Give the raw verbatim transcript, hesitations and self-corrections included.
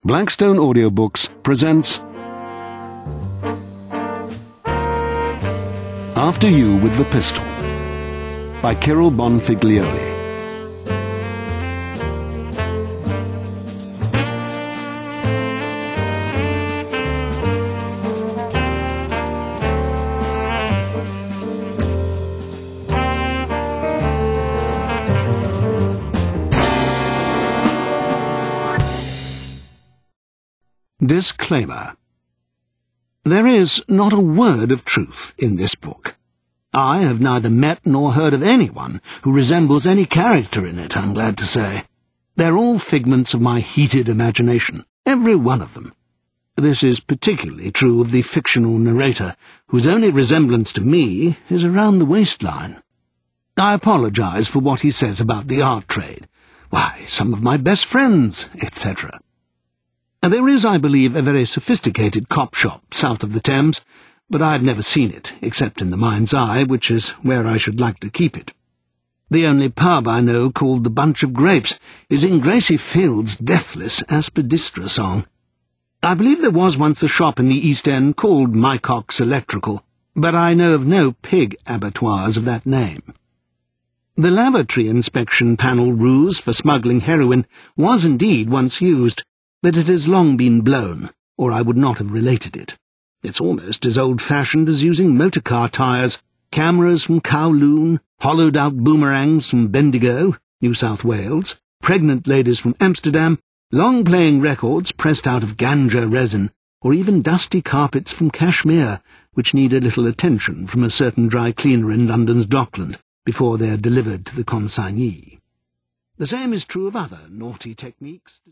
Blackstone Audiobooks presents After You with the Pistol by Kirill Bonfiglioli. Disclaimer. There is not a word of truth in this book. I have neither met nor heard of anyone who resembles any character in it, I'm glad to say. They're all figments of my heated imagination, every one of them. This is particularly true of the fictional narrator, whose only resemblance to me is around the waistline. I apologize for what he says about the art trade. Why, some of my best friends, et cetera. There is, I believe, a very sophisticated cop shop south of the Thames, but I've never seen it, except in the mind's eye, which is where I should like to keep it. The only pub I know called the Bunch of Grapes is in Gracie Field's deathless Aspidistra song. I believe there was once a shop in the East End called Mycock's Electrical, but I know of no pig abattoirs of that name. The lavatory inspection panel ruse for smuggling heroin was indeed once used, but it has long been blown, or I would not have related it. It's almost as old-fashioned as using motor-car tyres, cameras from Kowloon, hollowed-out boomerangs from Bendigo, New South Wales, pregnant ladies from Amsterdam, long-playing records pressed out of ganja resin, or even dusty carpets from Kashmir, which need a little attention from a certain dry cleaner in London's Dockland before they are delivered to the consignee. The same is true of other naughty techniques.